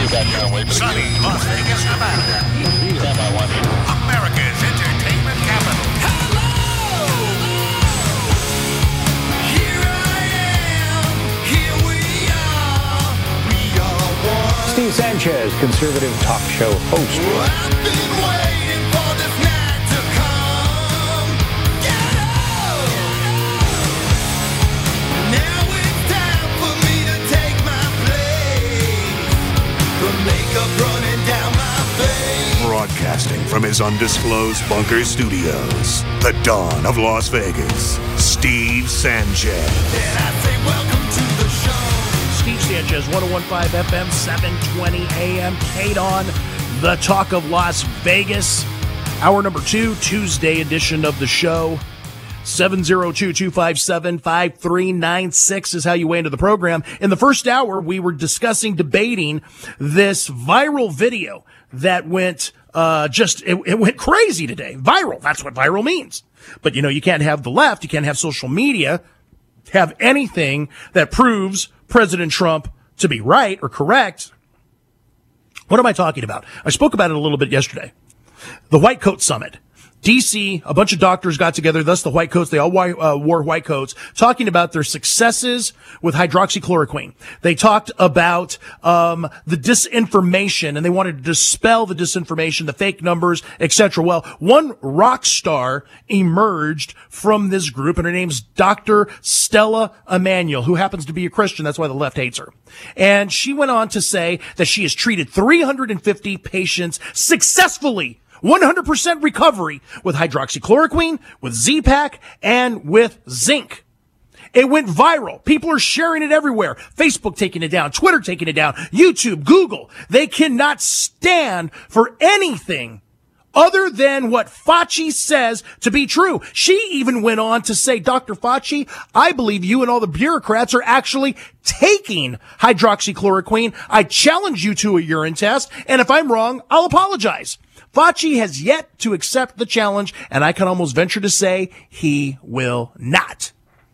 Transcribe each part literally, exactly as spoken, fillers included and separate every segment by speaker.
Speaker 1: Sunny Las Vegas, Nevada. America's entertainment capital. Hello! Here I am, here we are, we are one.
Speaker 2: Steve Sanchez, conservative talk show host.
Speaker 1: Well, I've been waiting for this night to come. Get up! Now it's time for me to take my place. The makeup running down my face. Broadcasting from his undisclosed bunker studios, the dawn of Las Vegas, Steve Sanchez. And I say welcome to the show.
Speaker 3: Steve Sanchez, one oh one point five F M, seven twenty A M, Kate on, the talk of Las Vegas. Hour number two, Tuesday edition of the show. seven oh two, two five seven, five three nine six is how you weigh into the program. In the first hour, we were discussing, debating this viral video that went uh just, it, it went crazy today. Viral, that's what viral means. But, you know, you can't have the left, you can't have social media have anything that proves President Trump to be right or correct. What am I talking about? I spoke about it a little bit yesterday. The White Coat Summit. D C, a bunch of doctors got together, thus the white coats, they all uh, wore white coats, talking about their successes with hydroxychloroquine. They talked about um the disinformation, and they wanted to dispel the disinformation, the fake numbers, et cetera. Well, one rock star emerged from this group, and her name's Doctor Stella Immanuel, who happens to be a Christian. That's why the left hates her. And she went on to say that she has treated three hundred fifty patients successfully, one hundred percent recovery with hydroxychloroquine, with Z-Pak, and with zinc. It went viral. People are sharing it everywhere. Facebook taking it down, Twitter taking it down, YouTube, Google. They cannot stand for anything other than what Fauci says to be true. She even went on to say, Doctor Fauci, I believe you and all the bureaucrats are actually taking hydroxychloroquine. I challenge you to a urine test, and if I'm wrong, I'll apologize. Fauci has yet to accept the challenge, and I can almost venture to say he will not.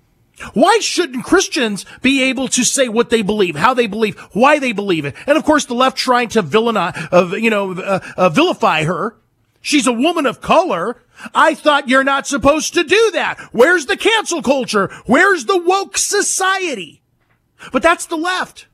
Speaker 3: Why shouldn't Christians be able to say what they believe, how they believe, why they believe it? And of course, the left trying to villainize, uh, you know, uh, uh, vilify her. She's a woman of color. I thought you're not supposed to do that. Where's the cancel culture? Where's the woke society? But that's the left.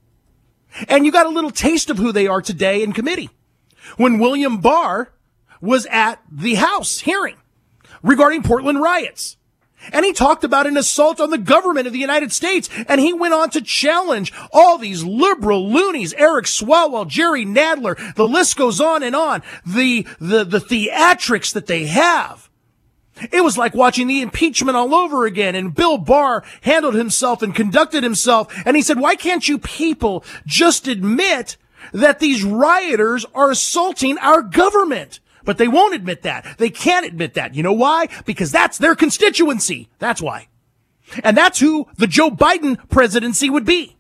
Speaker 3: And you got a little taste of who they are today in committee. When William Barr was at the House hearing regarding Portland riots. And he talked about an assault on the government of the United States. And he went on to challenge all these liberal loonies, Eric Swalwell, Jerry Nadler, the list goes on and on. The, the, the theatrics that they have. It was like watching the impeachment all over again. And Bill Barr handled himself and conducted himself. And he said, why can't you people just admit that these rioters are assaulting our government? But they won't admit that. They can't admit that. You know why? Because that's their constituency. That's why. And that's who the Joe Biden presidency would be.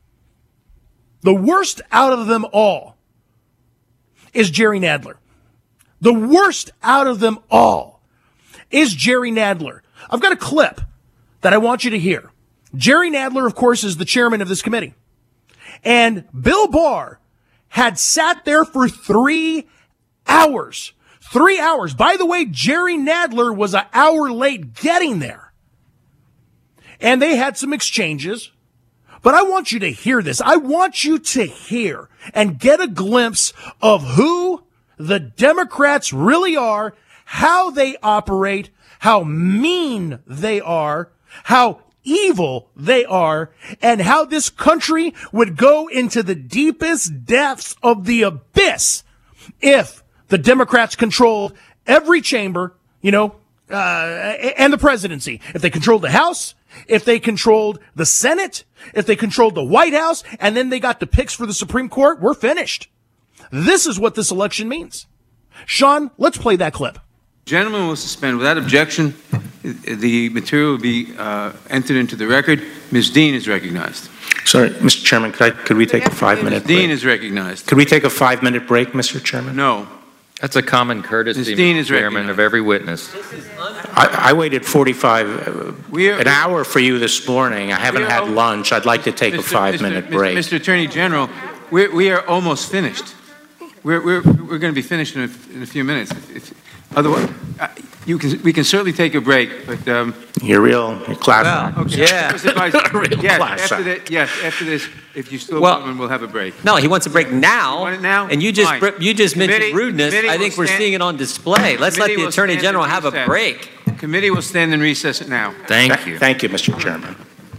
Speaker 3: The worst out of them all is Jerry Nadler. The worst out of them all is Jerry Nadler. I've got a clip that I want you to hear. Jerry Nadler, of course, is the chairman of this committee. And Bill Barr had sat there for three hours. Three hours. By the way, Jerry Nadler was an hour late getting there. And they had some exchanges. But I want you to hear this. I want you to hear and get a glimpse of who the Democrats really are, how they operate, how mean they are, how evil they are, and how this country would go into the deepest depths of the abyss if the Democrats controlled every chamber, you know, uh, and the presidency. If they controlled the House, if they controlled the Senate, if they controlled the White House, and then they got the picks for the Supreme Court, we're finished. This is what this election means. Sean, let's play that clip.
Speaker 4: Gentleman will suspend. Without objection, the material will be uh, entered into the record. Miz Dean is recognized.
Speaker 5: Sorry, Mister Chairman, could, I, could we take a five-minute break?
Speaker 4: Dean is recognized.
Speaker 5: Could we take a five-minute break, Mister Chairman?
Speaker 4: No.
Speaker 6: That's a common courtesy, Mister Chairman, of every witness.
Speaker 5: I, I waited forty-five, uh,
Speaker 4: are,
Speaker 5: an hour for you this morning. I haven't had lunch. I'd like to take
Speaker 4: Mister
Speaker 5: a five-minute break.
Speaker 4: Mister Attorney General, we're, we are almost finished. We're, we're, we're going to be finished in a, in a few minutes. If, otherwise, uh, you can, we can certainly take a break, but... Um,
Speaker 5: You're real you're class
Speaker 7: well,
Speaker 5: act.
Speaker 7: okay. Yeah.
Speaker 4: real yes,
Speaker 5: class
Speaker 4: after that, yes, after this, if you still
Speaker 7: well,
Speaker 4: want, we'll have a break.
Speaker 7: No, he wants a break now.
Speaker 4: You want it now?
Speaker 7: And you just
Speaker 4: Fine.
Speaker 7: you just
Speaker 4: Committee,
Speaker 7: mentioned rudeness. I think we're
Speaker 4: stand,
Speaker 7: seeing it on display. Let's let the Attorney General have a break.
Speaker 4: Committee will stand in recess now.
Speaker 6: Thank
Speaker 5: Th-
Speaker 6: you.
Speaker 5: Thank you, Mister Chairman.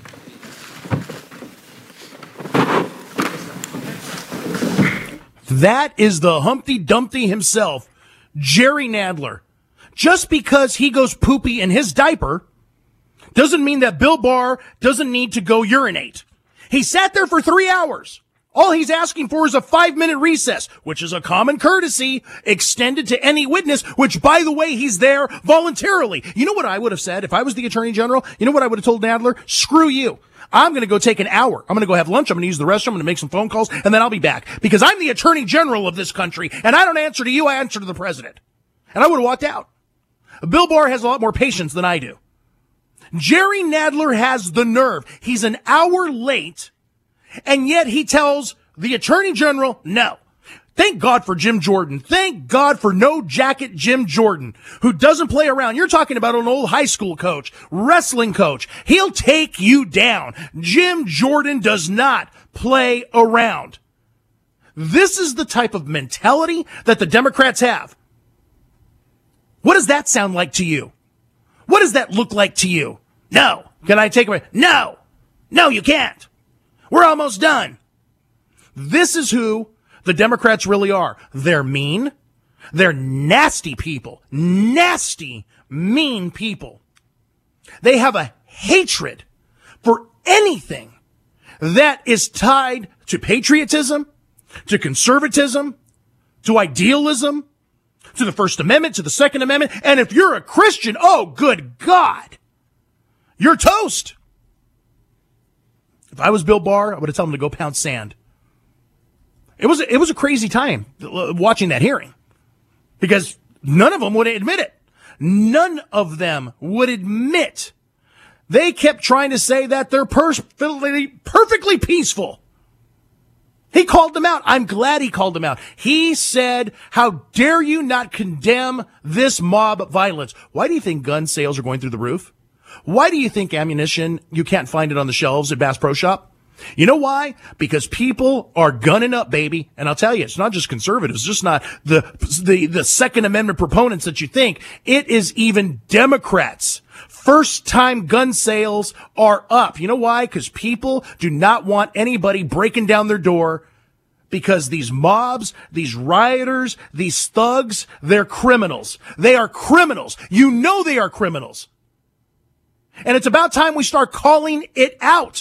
Speaker 3: That is the Humpty Dumpty himself, Jerry Nadler. Just because he goes poopy in his diaper doesn't mean that Bill Barr doesn't need to go urinate. He sat there for three hours. All he's asking for is a five-minute recess, which is a common courtesy extended to any witness, which, by the way, he's there voluntarily. You know what I would have said if I was the Attorney General? You know what I would have told Nadler? Screw you. I'm going to go take an hour. I'm going to go have lunch. I'm going to use the restroom. I'm going to make some phone calls, and then I'll be back. Because I'm the Attorney General of this country, and I don't answer to you. I answer to the President. And I would have walked out. Bill Barr has a lot more patience than I do. Jerry Nadler has the nerve. He's an hour late, and yet he tells the Attorney General, no. Thank God for Jim Jordan. Thank God for no jacket Jim Jordan, who doesn't play around. You're talking about an old high school coach, wrestling coach. He'll take you down. Jim Jordan does not play around. This is the type of mentality that the Democrats have. What does that sound like to you? What does that look like to you? No. Can I take a break? No. No, you can't. We're almost done. This is who the Democrats really are. They're mean. They're nasty people. Nasty, mean people. They have a hatred for anything that is tied to patriotism, to conservatism, to idealism, to the First Amendment, to the Second Amendment. And if you're a Christian, oh, good God, you're toast. If I was Bill Barr, I would have told him to go pound sand. It was, it was a crazy time watching that hearing because none of them would admit it. None of them would admit. They kept trying to say that they're perfectly, perfectly peaceful. He called them out. I'm glad he called them out. He said, how dare you not condemn this mob violence? Why do you think gun sales are going through the roof? Why do you think ammunition, you can't find it on the shelves at Bass Pro Shop? You know why? Because people are gunning up, baby. And I'll tell you, it's not just conservatives, just not the, the, the Second Amendment proponents that you think. It is even Democrats. First time gun sales are up. You know why? Because people do not want anybody breaking down their door because these mobs, these rioters, these thugs, they're criminals. They are criminals. You know they are criminals. And it's about time we start calling it out.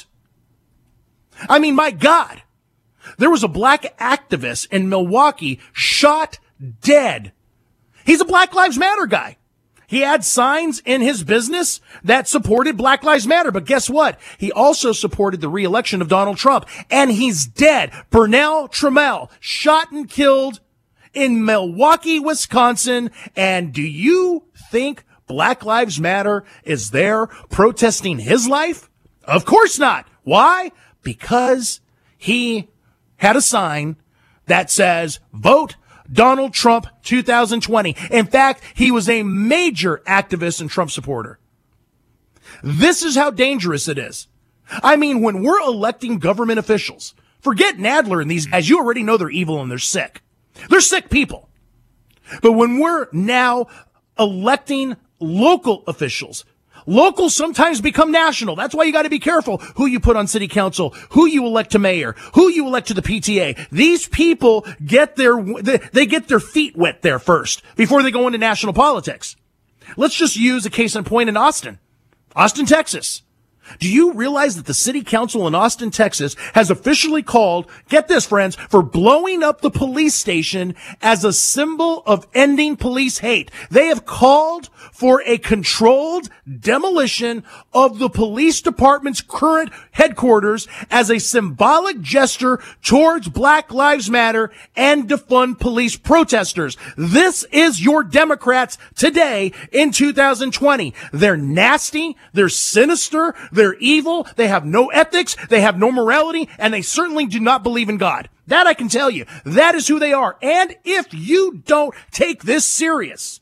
Speaker 3: I mean, my God, there was a black activist in Milwaukee shot dead. He's a Black Lives Matter guy. He had signs in his business that supported Black Lives Matter. But guess what? He also supported the re-election of Donald Trump. And he's dead. Burnell Trammell, shot and killed in Milwaukee, Wisconsin. And do you think Black Lives Matter is there protesting his life? Of course not. Why? Because he had a sign that says, vote Donald Trump two thousand twenty. In fact, he was a major activist and Trump supporter. This is how dangerous it is. I mean, when we're electing government officials, forget Nadler and these guys, you already know they're evil and they're sick. They're sick people. But when we're now electing local officials, local sometimes become national. That's why you got to be careful who you put on city council, who you elect to mayor, who you elect to the P T A. These people get their, they get their feet wet there first before they go into national politics. Let's just use a case in point in Austin, Austin, Texas. Do you realize that the city council in Austin, Texas has officially called, get this friends, for blowing up the police station as a symbol of ending police hate? They have called for a controlled demolition of the police department's current headquarters as a symbolic gesture towards Black Lives Matter and defund police protesters. This is your Democrats today in two thousand twenty. They're nasty. They're sinister. They're evil. They have no ethics. They have no morality, and they certainly do not believe in God. That I can tell you. That is who they are. And if you don't take this serious,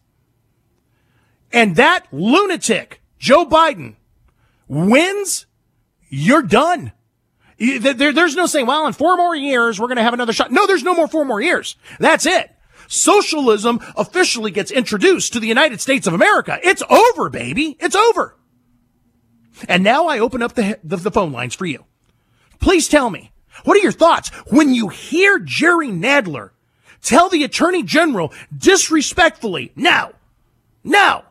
Speaker 3: and that lunatic, Joe Biden, wins, you're done. There, there's no saying, well, in four more years, we're going to have another shot. No, there's no more four more years. That's it. Socialism officially gets introduced to the United States of America. It's over, baby. It's over. And now I open up the, the, the phone lines for you. Please tell me, what are your thoughts when you hear Jerry Nadler tell the Attorney General disrespectfully, now, now,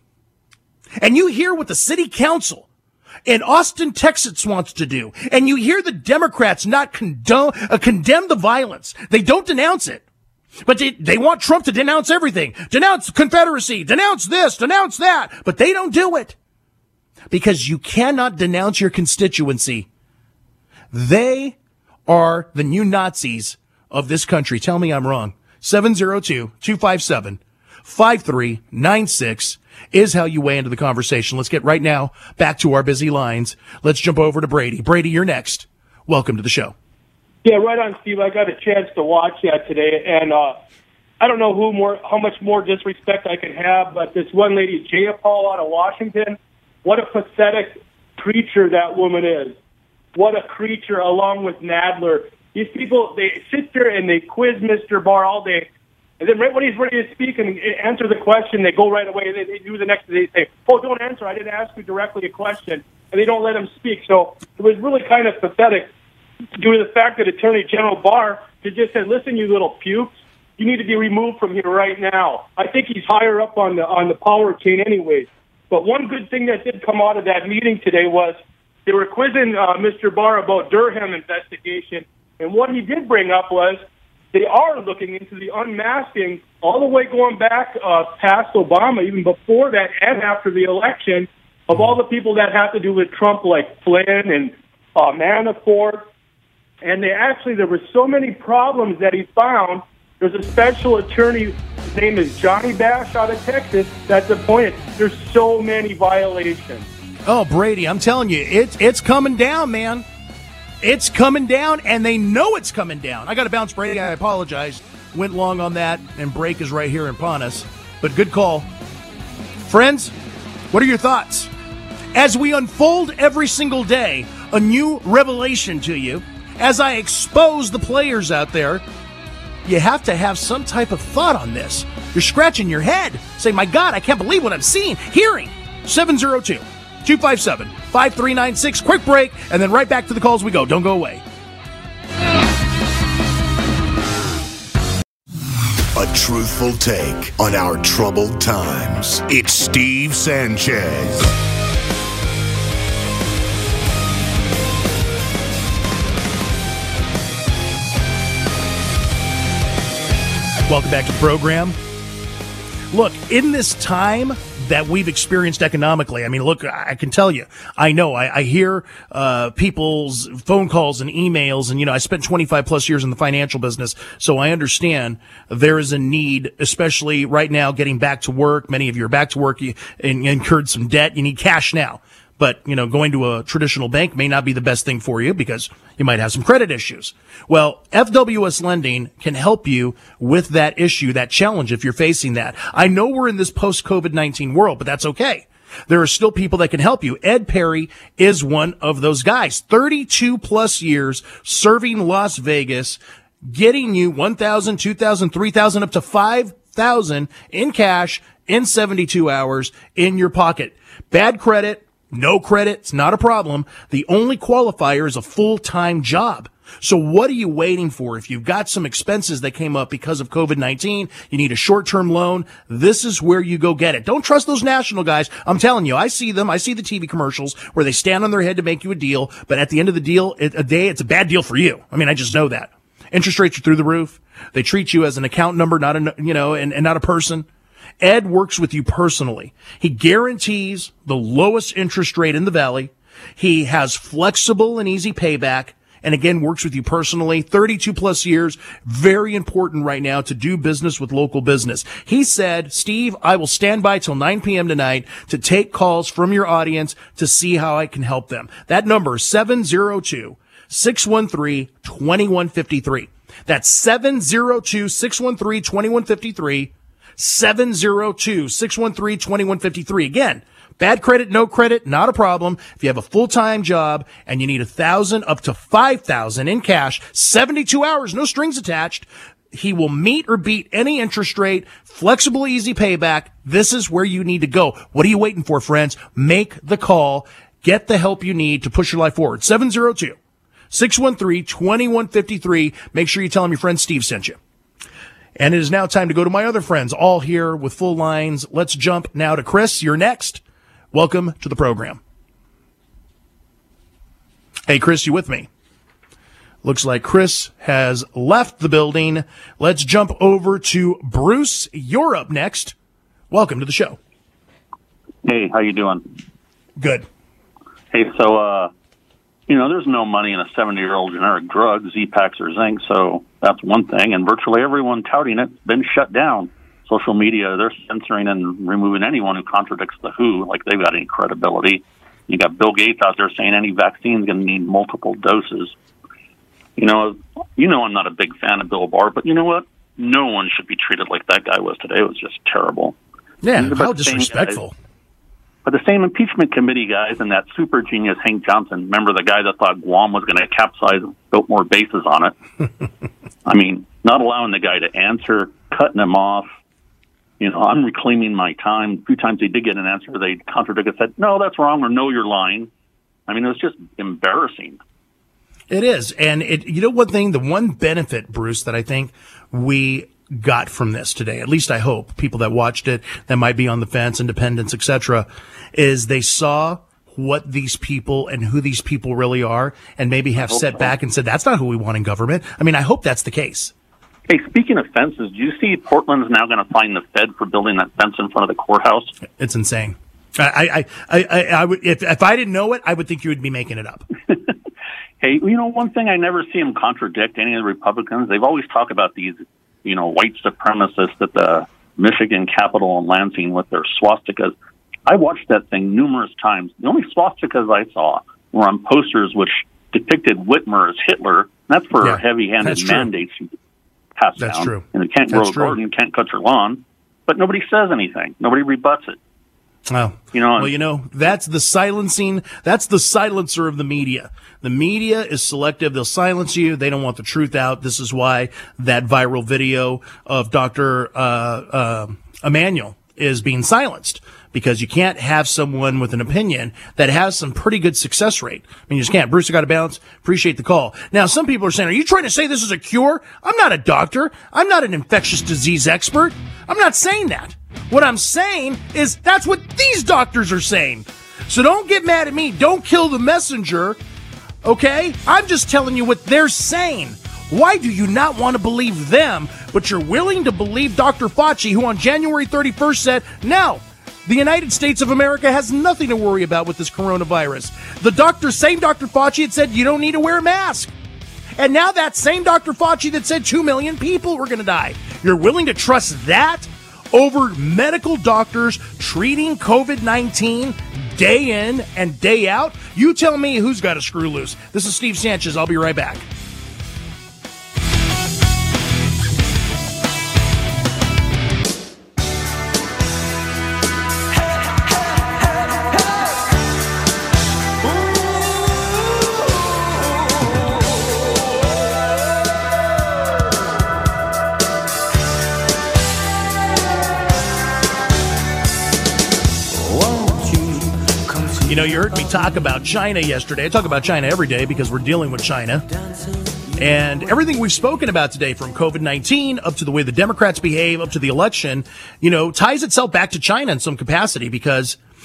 Speaker 3: and you hear what the city council in Austin, Texas wants to do, and you hear the Democrats not condone, uh, condemn the violence. They don't denounce it. But they, they want Trump to denounce everything. Denounce Confederacy. Denounce this. Denounce that. But they don't do it. Because you cannot denounce your constituency. They are the new Nazis of this country. Tell me I'm wrong. seven oh two, two five seven, five three nine six is how you weigh into the conversation. Let's get right now back to our busy lines. Let's jump over to Brady. Brady, you're next. Welcome to the show.
Speaker 8: Yeah, right on, Steve. I got a chance to watch that today, and uh, I don't know who more, how much more disrespect I can have, but this one lady, Jaya Paul out of Washington, what a pathetic creature that woman is. What a creature, along with Nadler. These people, they sit there and they quiz Mister Barr all day, and then right when he's ready to speak and answer the question, they go right away. They, they do the next day, they say, oh, don't answer. I didn't ask you directly a question, and they don't let him speak. So it was really kind of pathetic, due to the fact that Attorney General Barr just said, listen, you little pukes, you need to be removed from here right now. I think he's higher up on the on the power chain anyways. But one good thing that did come out of that meeting today was they were quizzing uh, Mister Barr about Durham investigation, and what he did bring up was they are looking into the unmasking all the way going back uh, past Obama, even before that and after the election, of all the people that have to do with Trump, like Flynn and uh, Manafort. And they actually, there were so many problems that he found. There's a special attorney, his name is Johnny Bash out of Texas, that's appointed. There's so many violations.
Speaker 3: Oh, Brady, I'm telling you, it's it's coming down, man. It's coming down, and they know it's coming down. I got to bounce, Brady. I apologize. Went long on that, and break is right here upon us. But good call. Friends, what are your thoughts? As we unfold every single day a new revelation to you, as I expose the players out there, you have to have some type of thought on this. You're scratching your head, saying, my God, I can't believe what I'm seeing, hearing. seven oh two, two five seven, five three nine six. Quick break, and then right back to the calls we go. Don't go away.
Speaker 1: A truthful take on our troubled times. It's Steve Sanchez.
Speaker 3: Welcome back to the program. Look, in this time that we've experienced economically, I mean, look, I can tell you, I know, I, I hear uh people's phone calls and emails, and, you know, I spent twenty-five plus years in the financial business, so I understand there is a need, especially right now, getting back to work. Many of you are back to work, you, and you incurred some debt, you need cash now. But, you know, going to a traditional bank may not be the best thing for you because you might have some credit issues. Well, F W S Lending can help you with that issue, that challenge, if you're facing that. I know we're in this post-COVID nineteen world, but that's okay. There are still people that can help you. Ed Perry is one of those guys. thirty-two plus years serving Las Vegas, getting you one thousand, two thousand, three thousand, up to five thousand in cash in seventy-two hours in your pocket. Bad credit. No credit, it's not a problem. The only qualifier is a full-time job. So what are you waiting for? If you've got some expenses that came up because of COVID nineteen, you need a short-term loan, this is where you go get it. Don't trust those national guys. I'm telling you, I see them. I see the T V commercials where they stand on their head to make you a deal, but at the end of the deal, it, a day, it's a bad deal for you. I mean, I just know that. Interest rates are through the roof. They treat you as an account number, not a, you know, and, and not a person. Ed works with you personally. He guarantees the lowest interest rate in the valley. He has flexible and easy payback, and again, works with you personally, thirty-two plus years, very important right now to do business with local business. He said, Steve, I will stand by till nine p.m. tonight to take calls from your audience to see how I can help them. That number is seven oh two, six one three, two one five three. That's seven oh two, six one three, two one five three, seven oh two, six one three, two one five three. Again, bad credit, no credit, not a problem. If you have a full-time job and you need a thousand up to five thousand in cash, seventy-two hours, no strings attached, he will meet or beat any interest rate, flexible, easy payback. This is where you need to go. What are you waiting for, friends? Make the call. Get the help you need to push your life forward. seven oh two, six one three, two one five three. Make sure you tell him your friend Steve sent you. And it is now time to go to my other friends, all here with full lines. Let's jump now to Chris. You're next. Welcome to the program. Hey, Chris, you with me? Looks like Chris has left the building. Let's jump over to Bruce. You're up next. Welcome to the show.
Speaker 9: Hey, how you doing?
Speaker 3: Good.
Speaker 9: Hey, so, uh, you know, there's no money in a seventy-year-old generic drug, Z-Pax or Zinc, so that's one thing. And virtually everyone touting it's been shut down. Social media, they're censoring and removing anyone who contradicts the W H O, like they've got any credibility. You got Bill Gates out there saying any vaccine is going to need multiple doses. You know, you know I'm not a big fan of Bill Barr, but you know what? No one should be treated like that guy was today. It was just terrible.
Speaker 3: Yeah, how disrespectful.
Speaker 9: Guys, but the same impeachment committee guys and that super genius Hank Johnson, remember the guy that thought Guam was going to capsize and built more bases on it? I mean, not allowing the guy to answer, cutting him off. You know, I'm reclaiming my time. A few times they did get an answer, they contradicted, said, no, that's wrong, or no, you're lying. I mean, it was just embarrassing.
Speaker 3: It is. And it, you know, one thing, the one benefit, Bruce, that I think we got from this today, at least I hope, people that watched it, that might be on the fence, independents, et cetera, is they saw what these people and who these people really are, and maybe have set so. back and said, that's not who we want in government. I mean, I hope that's the case.
Speaker 9: Hey, speaking of fences, do you see Portland's now going to fine the Fed for building that fence in front of the courthouse?
Speaker 3: It's insane. I, I, I, I, I would, if, if I didn't know it, I would think you would be making it up.
Speaker 9: Hey, you know, one thing I never see them contradict any of the Republicans. They've always talked about these, you know, white supremacists at the Michigan Capitol in Lansing with their swastikas. I watched that thing numerous times. The only swastikas I saw were on posters which depicted Whitmer as Hitler. That's for
Speaker 3: yeah,
Speaker 9: heavy-handed mandates you pass
Speaker 3: that's
Speaker 9: down.
Speaker 3: True.
Speaker 9: And you can't
Speaker 3: that's
Speaker 9: grow a
Speaker 3: true.
Speaker 9: garden, you can't cut your lawn. But nobody says anything. Nobody rebuts it.
Speaker 3: Oh,
Speaker 9: you know,
Speaker 3: well, you know, that's the silencing, that's the silencer of the media. The media is selective. They'll silence you. They don't want the truth out. This is why that viral video of Doctor Uh, uh, Emanuel is being silenced, because you can't have someone with an opinion that has some pretty good success rate. I mean, you just can't. Bruce, I got to balance. Appreciate the call. Now, some people are saying, are you trying to say this is a cure? I'm not a doctor. I'm not an infectious disease expert. I'm not saying that. What I'm saying is that's what these doctors are saying. So don't get mad at me. Don't kill the messenger. Okay? I'm just telling you what they're saying. Why do you not want to believe them, but you're willing to believe Doctor Fauci, who on January thirty-first said, no, the United States of America has nothing to worry about with this coronavirus. The doctor, same Doctor Fauci had said you don't need to wear a mask. And now that same Doctor Fauci that said two million people were going to die. You're willing to trust that over medical doctors treating COVID nineteen day in and day out? You tell me who's got a screw loose. This is Steve Sanchez. I'll be right back. You know, you heard me talk about China yesterday. I talk about China every day because we're dealing with China. And everything we've spoken about today, from COVID nineteen up to the way the Democrats behave, up to the election, you know, ties itself back to China in some capacity, because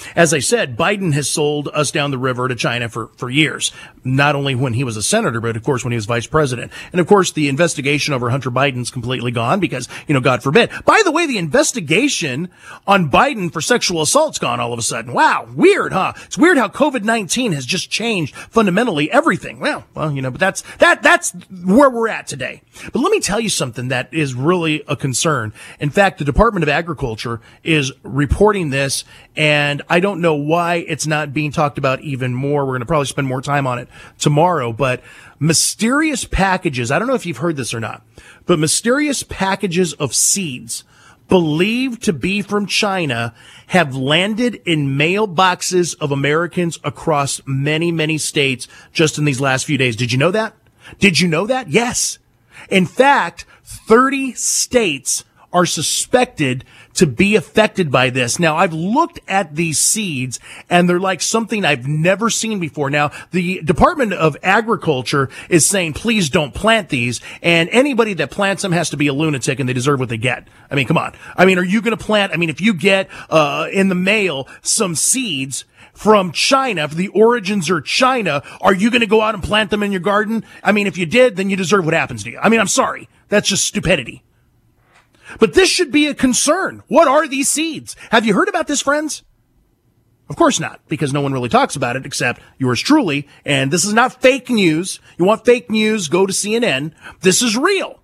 Speaker 3: as I said, Biden has sold us down the river to China for, for years, not only when he was a senator, but of course when he was vice president. And of course, the investigation over Hunter Biden's completely gone because, you know, God forbid. By the way, the investigation on Biden for sexual assault's gone all of a sudden. Wow. Weird, huh? It's weird how COVID nineteen has just changed fundamentally everything. Well, well, you know, but that's, that, that's where we're at today. But let me tell you something that is really a concern. In fact, the Department of Agriculture is reporting this, and I don't know why it's not being talked about even more. We're going to probably spend more time on it tomorrow, but mysterious packages, I don't know if you've heard this or not, but mysterious packages of seeds believed to be from China have landed in mailboxes of Americans across many, many states just in these last few days. Did you know that? Did you know that? Yes. In fact, thirty states are suspected to be affected by this. Now, I've looked at these seeds, and they're like something I've never seen before. Now, the Department of Agriculture is saying, please don't plant these, and anybody that plants them has to be a lunatic, and they deserve what they get. I mean, come on. I mean, are you going to plant, I mean, if you get uh in the mail some seeds from China, if the origins are China, are you going to go out and plant them in your garden? I mean, if you did, then you deserve what happens to you. I mean, I'm sorry. That's just stupidity. But this should be a concern. What are these seeds? Have you heard about this, friends? Of course not, because no one really talks about it except yours truly. And this is not fake news. You want fake news, go to C N N. This is real.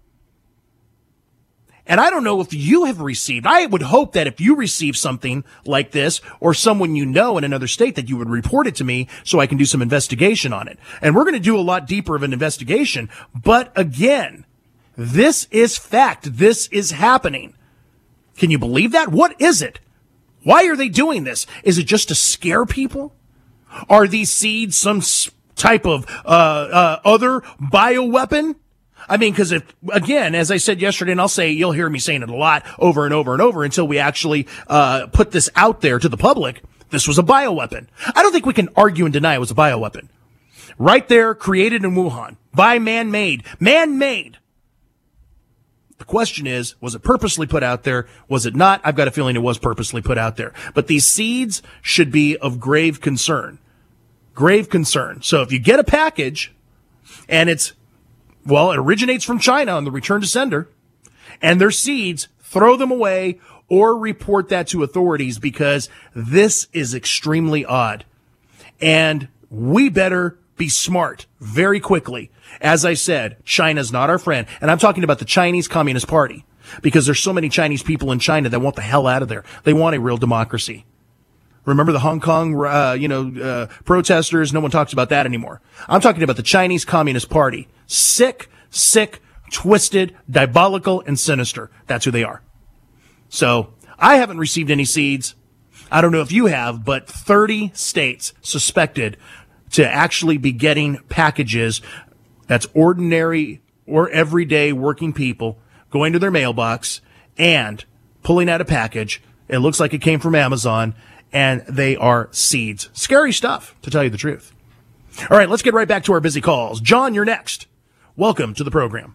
Speaker 3: And I don't know if you have received, I would hope that if you receive something like this or someone you know in another state that you would report it to me so I can do some investigation on it. And we're going to do a lot deeper of an investigation. But again, this is fact. This is happening. Can you believe that? What is it? Why are they doing this? Is it just to scare people? Are these seeds some type of uh, uh other bioweapon? I mean, because if, again, as I said yesterday, and I'll say, you'll hear me saying it a lot over and over and over until we actually uh put this out there to the public, this was a bioweapon. I don't think we can argue and deny it was a bioweapon. Right there, created in Wuhan, by man-made. Man-made. The question is, was it purposely put out there? Was it not? I've got a feeling it was purposely put out there. But these seeds should be of grave concern. Grave concern. So if you get a package and it's, well, it originates from China on the return to sender, and their seeds, throw them away or report that to authorities because this is extremely odd. And we better be smart very quickly. As I said, China's not our friend. And I'm talking about the Chinese Communist Party because there's so many Chinese people in China that want the hell out of there. They want a real democracy. Remember the Hong Kong, uh, you know, uh, protesters? No one talks about that anymore. I'm talking about the Chinese Communist Party. Sick, sick, twisted, diabolical, and sinister. That's who they are. So I haven't received any seeds. I don't know if you have, but thirty states suspected to actually be getting packages that's ordinary or everyday working people going to their mailbox and pulling out a package. It looks like it came from Amazon, and they are seeds. Scary stuff, to tell you the truth. All right, let's get right back to our busy calls. John, you're next. Welcome to the program.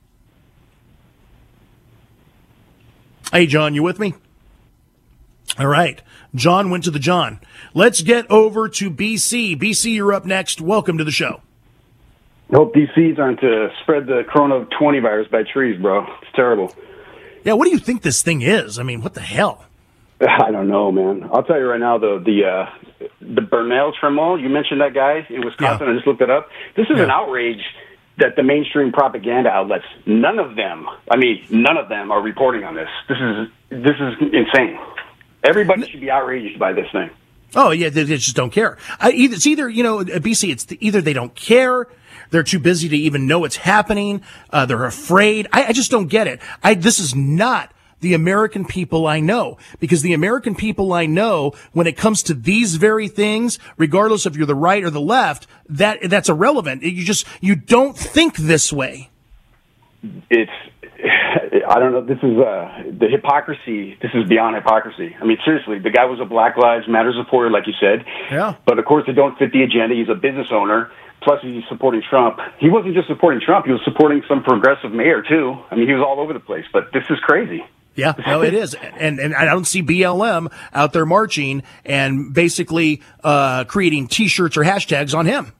Speaker 3: Hey, John, you with me? All right. John went to the John. Let's get over to B C. B C, you're up next. Welcome to the show.
Speaker 10: I hope these seeds aren't to spread the corona twenty virus by trees, bro. It's terrible.
Speaker 3: Yeah, what do you think this thing is? I mean, what the hell?
Speaker 10: I don't know, man. I'll tell you right now, though, the uh, the Bernal Tremont, you mentioned that guy in Wisconsin. Yeah. I just looked it up. This is yeah. an outrage that the mainstream propaganda outlets, none of them, I mean, none of them are reporting on this. This is this is insane. Everybody should be outraged by this thing.
Speaker 3: Oh, yeah, they just don't care. I, it's either, you know, B C, it's the, either they don't care, they're too busy to even know what's happening, uh, they're afraid. I, I just don't get it. I This is not the American people I know, because the American people I know, when it comes to these very things, regardless if you're the right or the left, that that's irrelevant. You just, you don't think this way.
Speaker 10: It's, I don't know, this is, uh, the hypocrisy, this is beyond hypocrisy. I mean, seriously, the guy was a Black Lives Matter supporter, like you said.
Speaker 3: Yeah.
Speaker 10: But of course, they don't fit the agenda. He's a business owner. Plus, he's supporting Trump. He wasn't just supporting Trump, he was supporting some progressive mayor, too. I mean, he was all over the place, but this is crazy.
Speaker 3: Yeah, no, it is. And and I don't see B L M out there marching and basically uh, creating T-shirts or hashtags on him.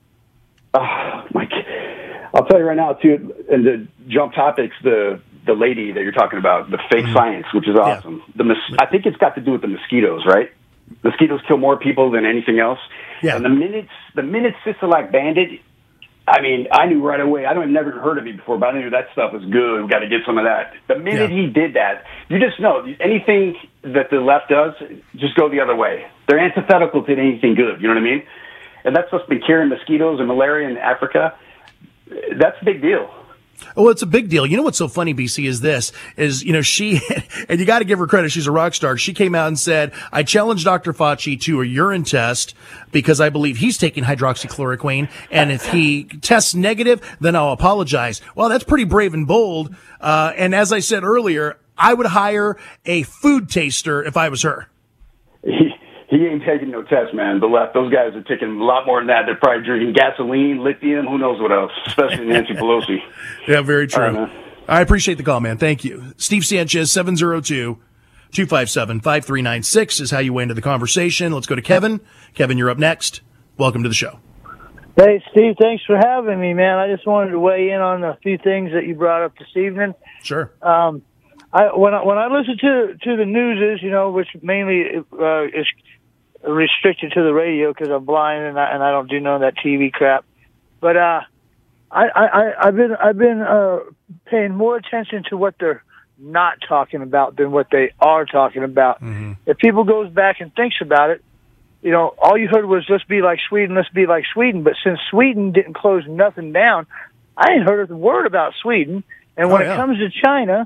Speaker 10: Oh, my God. I'll tell you right now, too, and to jump topics, the the lady that you're talking about, the fake mm-hmm. science, which is awesome. Yeah. The mos- I think it's got to do with the mosquitoes, right? Mosquitoes kill more people than anything else.
Speaker 3: Yeah.
Speaker 10: And the minute, the minute Sisolak banned it, I mean, I knew right away. I don't never heard of it before, but I knew that stuff was good. We got to get some of that. The minute yeah. he did that, you just know anything that the left does, just go the other way. They're antithetical to anything good. You know what I mean? And that's what's been curing mosquitoes and malaria in Africa. That's a big deal.
Speaker 3: Well, it's a big deal. You know what's so funny, B C, is this, is, you know, she, and you got to give her credit, she's a rock star. She came out and said, I challenged Doctor Fauci to a urine test because I believe he's taking hydroxychloroquine, and if he tests negative, then I'll apologize. Well, that's pretty brave and bold. Uh, and as I said earlier, I would hire a food taster if I was her.
Speaker 10: He, he ain't taking no test, man. The left, those guys are taking a lot more than that. They're probably drinking gasoline, lithium, who knows what else, especially Nancy Pelosi.
Speaker 3: Yeah, very true.
Speaker 10: Right,
Speaker 3: I appreciate the call, man. Thank you. Steve Sanchez, seven oh two, two five seven, five three nine six is how you weigh into the conversation. Let's go to Kevin. Kevin, you're up next. Welcome to the show.
Speaker 11: Hey, Steve, thanks for having me, man. I just wanted to weigh in on a few things that you brought up this evening.
Speaker 3: Sure.
Speaker 11: Um, I, when I, when I listen to, to the news, you know, which mainly uh, is restricted to the radio because I'm blind and I, and I don't do none of that T V crap. But uh, I, I, I've been I've been uh, paying more attention to what they're not talking about than what they are talking about. Mm-hmm. If people goes back and thinks about it, you know, all you heard was let's be like Sweden, let's be like Sweden. But since Sweden didn't close nothing down, I ain't heard a word about Sweden. And when oh, yeah. it comes to China,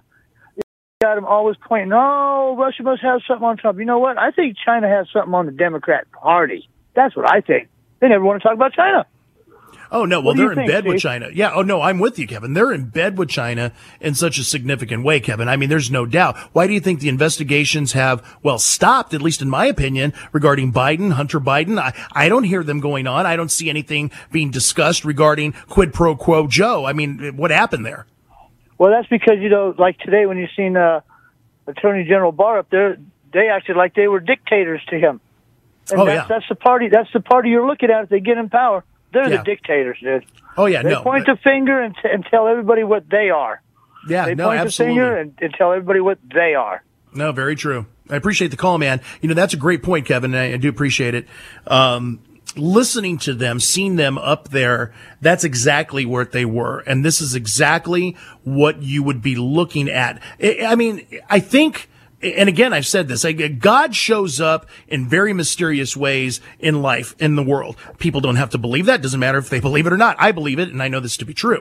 Speaker 11: got them always pointing, oh, Russia must have something on Trump. You know what? I think China has something on the Democrat Party. That's what I think. They never want to talk about China.
Speaker 3: Oh, no. Well, they're in
Speaker 11: think,
Speaker 3: bed
Speaker 11: Steve?
Speaker 3: with China. Yeah. Oh, no, I'm with you, Kevin. They're in bed with China in such a significant way, Kevin. I mean, there's no doubt. Why do you think the investigations have, well, stopped, at least in my opinion, regarding Biden, Hunter Biden? I, I don't hear them going on. I don't see anything being discussed regarding quid pro quo Joe. I mean, what happened there?
Speaker 11: Well, that's because, you know, like today when you seen uh, Attorney General Barr up there, they acted like they were dictators to him. And
Speaker 3: oh,
Speaker 11: that's,
Speaker 3: yeah.
Speaker 11: that's the party. That's the party you're looking at if they get in power. They're
Speaker 3: yeah.
Speaker 11: the dictators, dude.
Speaker 3: Oh, yeah,
Speaker 11: they
Speaker 3: no.
Speaker 11: They point
Speaker 3: but...
Speaker 11: the finger and, t- and tell everybody what they are.
Speaker 3: Yeah,
Speaker 11: they
Speaker 3: no,
Speaker 11: point
Speaker 3: absolutely.
Speaker 11: the finger and, and tell everybody what they are.
Speaker 3: No, very true. I appreciate the call, man. You know, that's a great point, Kevin, and I, I do appreciate it. Um, listening to them, seeing them up there, that's exactly where they were. And this is exactly what you would be looking at. I mean, I think, and again, I've said this, God shows up in very mysterious ways in life, in the world. People don't have to believe that. It doesn't matter if they believe it or not. I believe it, and I know this to be true.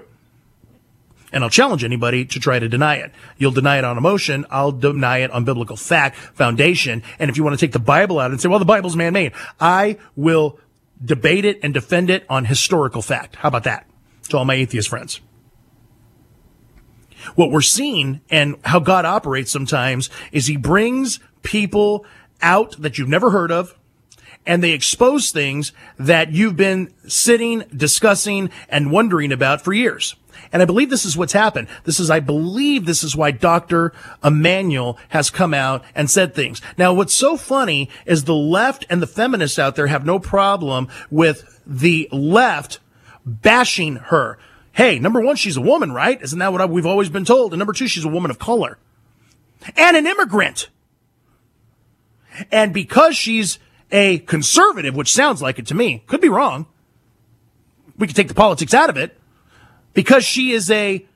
Speaker 3: And I'll challenge anybody to try to deny it. You'll deny it on emotion. I'll deny it on biblical fact, foundation. And if you want to take the Bible out and say, well, the Bible's man-made, I will debate it and defend it on historical fact. How about that? To all my atheist friends. What we're seeing and how God operates sometimes is he brings people out that you've never heard of, and they expose things that you've been sitting, discussing, and wondering about for years. And I believe this is what's happened. This is, I believe this is why Doctor Emanuel has come out and said things. Now, what's so funny is the left and the feminists out there have no problem with the left bashing her. Hey, number one, she's a woman, right? Isn't that what we've always been told? And number two, she's a woman of color and an immigrant. And because she's a conservative, which sounds like it to me, could be wrong. We could take the politics out of it. Because she is a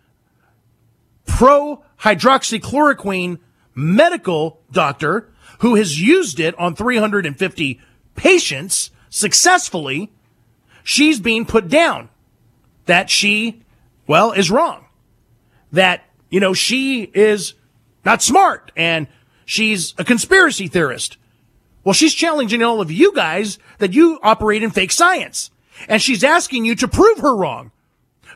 Speaker 3: pro-hydroxychloroquine medical doctor who has used it on three hundred fifty patients successfully, she's being put down. That she, well, is wrong. That, you know, she is not smart and she's a conspiracy theorist. Well, she's challenging all of you guys that you operate in fake science. And she's asking you to prove her wrong.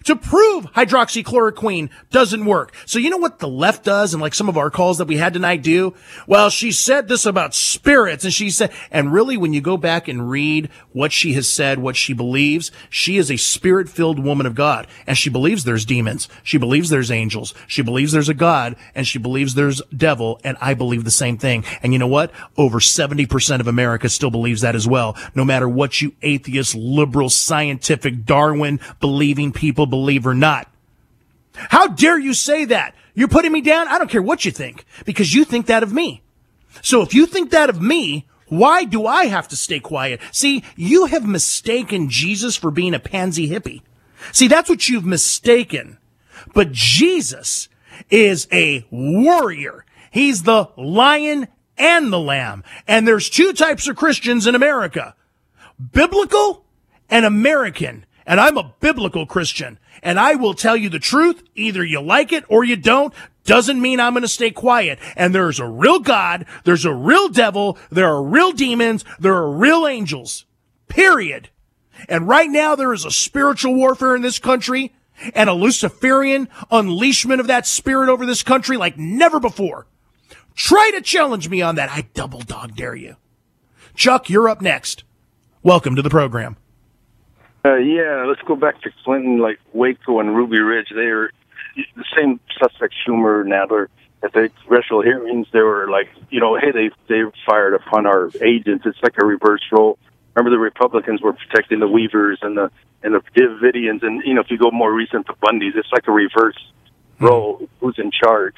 Speaker 3: to prove hydroxychloroquine doesn't work. So you know what the left does, and like some of our calls that we had tonight do? Well, she said this about spirits, and she said, and really when you go back and read what she has said, what she believes, she is a spirit-filled woman of God, and she believes there's demons. She believes there's angels. She believes there's a God, and she believes there's devil, and I believe the same thing. And you know what? Over seventy percent of America still believes that as well, no matter what you atheist, liberal, scientific, Darwin believing people believe or not. How dare you say that? You're putting me down? I don't care what you think, because you think that of me. So if you think that of me, why do I have to stay quiet? See, you have mistaken Jesus for being a pansy hippie. See, that's what you've mistaken. But Jesus is a warrior. He's the lion and the lamb. And there's two types of Christians in America: biblical and American. And I'm a biblical Christian, and I will tell you the truth. Either you like it or you don't. Doesn't mean I'm going to stay quiet. And there's a real God, there's a real devil, there are real demons, there are real angels. Period. And right now there is a spiritual warfare in this country and a Luciferian unleashment of that spirit over this country like never before. Try to challenge me on that. I double dog dare you. Chuck, you're up next. Welcome to the program.
Speaker 12: Uh, yeah, let's go back to Clinton, like Waco and Ruby Ridge. They were the same suspects, Schumer, Nadler. At the congressional hearings, they were like, you know, hey, they they fired upon our agents. It's like a reverse role. Remember, the Republicans were protecting the Weavers and the and the Davidians, and you know, if you go more recent, the Bundys. It's like a reverse role. Mm-hmm. Who's in charge?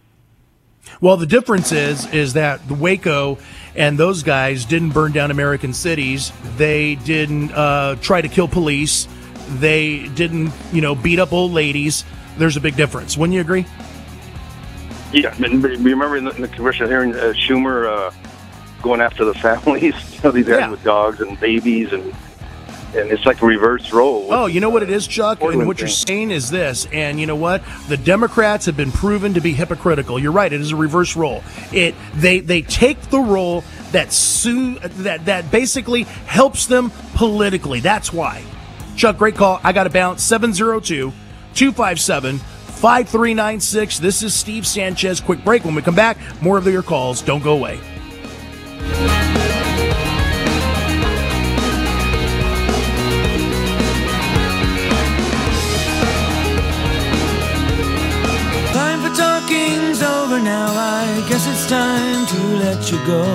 Speaker 3: Well, the difference is is that the Waco and those guys didn't burn down American cities. They didn't uh, try to kill police. They didn't, you know, beat up old ladies. There's a big difference. Wouldn't you agree?
Speaker 12: Yeah, I mean, remember in the, in the congressional hearing, uh, Schumer uh, going after the families, you know, these guys yeah. with dogs and babies, and and it's like a reverse role.
Speaker 3: Oh, you know what it is, Chuck? And what you're saying is this, and you know what? The Democrats have been proven to be hypocritical. You're right, it is a reverse role. It they they take the role that su- that that basically helps them politically. That's why. Chuck, great call. I got to bounce. seven oh two, two five seven, five three nine six. This is Steve Sanchez. Quick break. When we come back, more of your calls. Don't go away.
Speaker 13: Talking's over now, I guess it's time to let you go.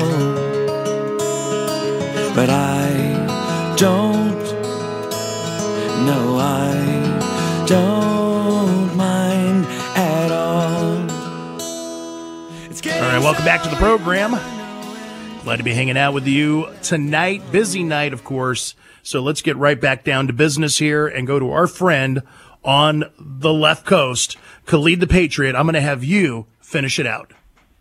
Speaker 13: But I don't, no, I don't mind at all.
Speaker 3: All right, welcome back to the program. Glad to be hanging out with you tonight. Busy night, of course. So let's get right back down to business here and go to our friend on the left coast, Khalid the Patriot. I'm going to have you finish it out.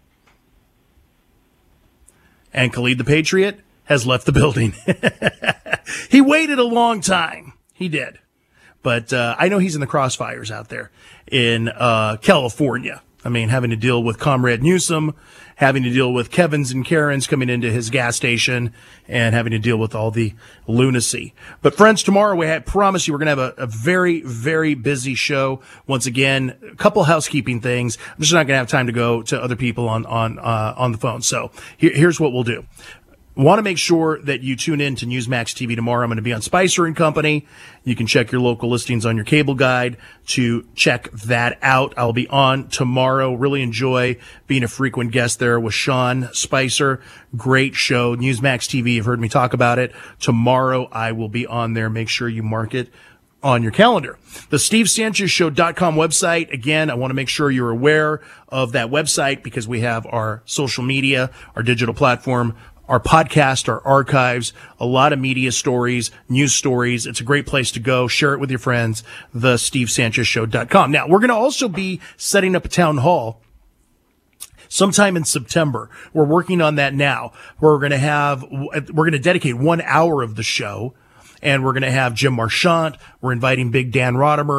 Speaker 3: And Khalid the Patriot has left the building. He waited a long time. He did. But uh, I know he's in the crossfires out there in uh, California. I mean, having to deal with Comrade Newsom, having to deal with Kevin's and Karen's coming into his gas station, and having to deal with all the lunacy. But friends, tomorrow we had promised you we're going to have a, a very, very busy show. Once again, a couple housekeeping things. I'm just not going to have time to go to other people on on uh, on the phone. So here, here's what we'll do. Want to make sure that you tune in to Newsmax T V tomorrow. I'm going to be on Spicer and Company. You can check your local listings on your cable guide to check that out. I'll be on tomorrow. Really enjoy being a frequent guest there with Sean Spicer. Great show. Newsmax T V. You've heard me talk about it. Tomorrow I will be on there. Make sure you mark it on your calendar. The Steve Sanchez Show dot com website. Again, I want to make sure you're aware of that website because we have our social media, our digital platform, our podcast, our archives, a lot of media stories, news stories. It's a great place to go. Share it with your friends, the Steve Sanchez Show dot com. Now, we're going to also be setting up a town hall sometime in September. We're working on that now. We're going to have, we're going to dedicate one hour of the show, and we're going to have Jim Marchant. We're inviting Big Dan Rodimer.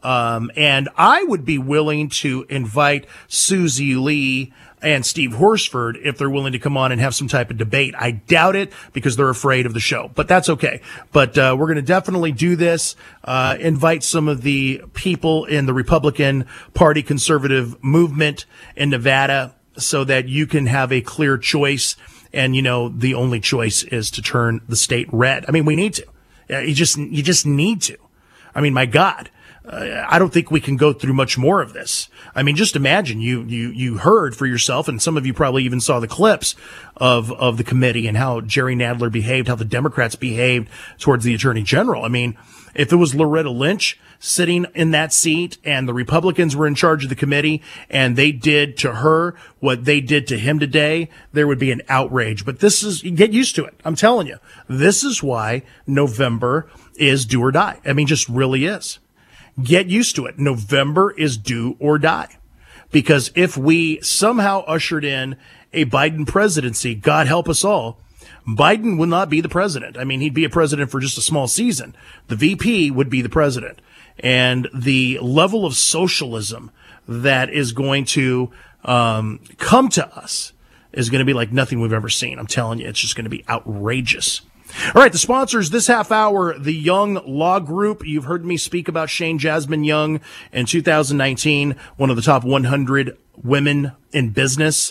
Speaker 3: Um, and I would be willing to invite Susie Lee and Steve Horsford if they're willing to come on and have some type of debate. I doubt it because they're afraid of the show, but that's okay. But uh, we're going to definitely do this, uh, invite some of the people in the Republican Party conservative movement in Nevada so that you can have a clear choice. And, you know, the only choice is to turn the state red. I mean, we need to. Uh, you just, you just need to. I mean, my God. Uh, I don't think we can go through much more of this. I mean, just imagine you, you, you heard for yourself, and some of you probably even saw the clips of, of the committee and how Jerry Nadler behaved, how the Democrats behaved towards the Attorney General. I mean, if it was Loretta Lynch sitting in that seat and the Republicans were in charge of the committee and they did to her what they did to him today, there would be an outrage. But this is, get used to it. I'm telling you, this is why November is do or die. I mean, just really is. Get used to it. November is do or die. Because if we somehow ushered in a Biden presidency, God help us all, Biden would not be the president. I mean, he'd be a president for just a small season. The V P would be the president. And the level of socialism that is going to um, come to us is going to be like nothing we've ever seen. I'm telling you, it's just going to be outrageous. All right, the sponsors this half hour, the Young Law Group. You've heard me speak about Shane Jasmine Young in two thousand nineteen, one of the top one hundred women in business,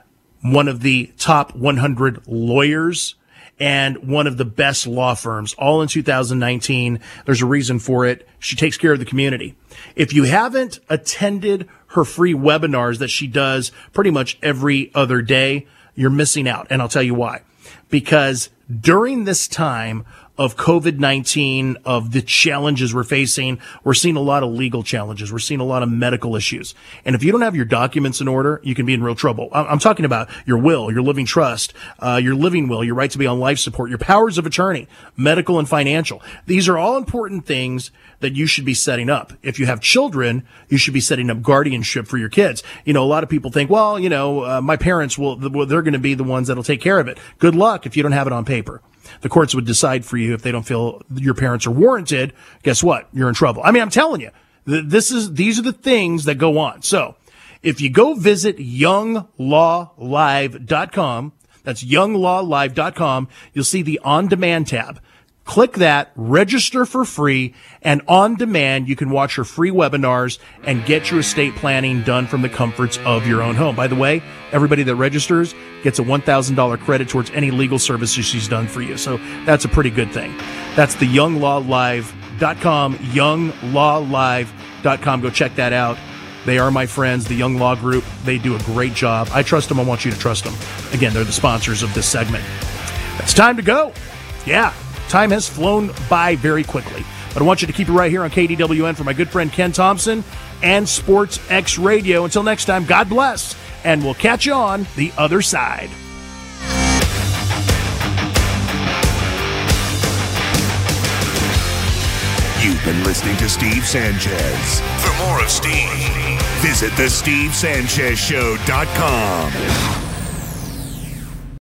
Speaker 3: one of the top one hundred lawyers, and one of the best law firms, all in two thousand nineteen. There's a reason for it. She takes care of the community. If you haven't attended her free webinars that she does pretty much every other day, you're missing out. And I'll tell you why. Because during this time of COVID nineteen, of the challenges we're facing, we're seeing a lot of legal challenges. We're seeing a lot of medical issues. And if you don't have your documents in order, you can be in real trouble. I'm talking about your will, your living trust, uh, your living will, your right to be on life support, your powers of attorney, medical and financial. These are all important things that you should be setting up. If you have children, you should be setting up guardianship for your kids. You know, a lot of people think, well, you know, uh, my parents will, they're going to be the ones that'll take care of it. Good luck if you don't have it on paper. The courts would decide for you if they don't feel your parents are warranted. Guess what? You're in trouble. I mean, I'm telling you, this is, these are the things that go on. So if you go visit young law live dot com, that's young law live dot com, you'll see the on-demand tab. Click that, register for free, and on demand, you can watch her free webinars and get your estate planning done from the comforts of your own home. By the way, everybody that registers gets a one thousand dollars credit towards any legal services she's done for you. So that's a pretty good thing. That's the young law live dot com, young law live dot com. Go check that out. They are my friends, the Young Law Group. They do a great job. I trust them. I want you to trust them. Again, they're the sponsors of this segment. It's time to go. Yeah. Time has flown by very quickly, but I want you to keep it right here on K D W N for my good friend Ken Thompson and Sports X Radio. Until next time, God bless, and we'll catch you on the other side.
Speaker 1: You've been listening to Steve Sanchez. For more of Steve, visit the steve sanchez show dot com.